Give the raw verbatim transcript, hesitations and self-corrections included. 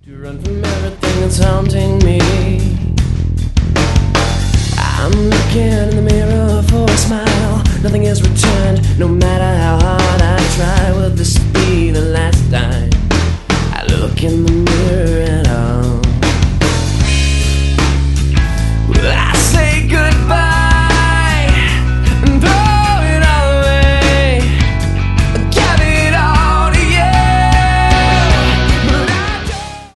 To run from everything that's haunting me. I'm looking in the mirror for a smile. Nothing is returned, no matter how hard